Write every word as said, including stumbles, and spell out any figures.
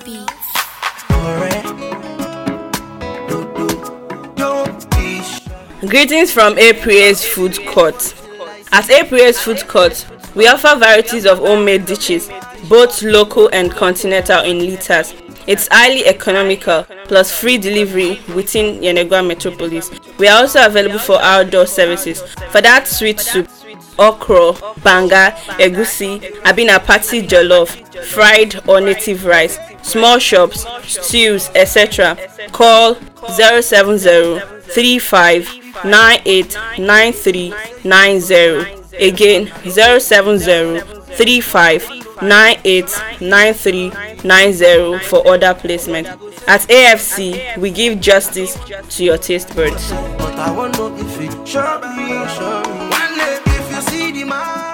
Beats. Greetings from April's Food Court. At April's Food Court, we offer varieties of homemade dishes, both local and continental in liters. It's highly economical, plus free delivery within Yenagoa Metropolis. We are also available for outdoor services. For that sweet soup, okra, banga, egusi, abina pati jollof, fried or native rice, small shops, stews, et cetera. Call zero seven zero three five nine eight nine three nine zero. Again, zero seven zero three five nine eight nine three nine zero for order placement. At A F C, we give justice to your taste buds. But I wonder if it show me, show me. One day if you see the man.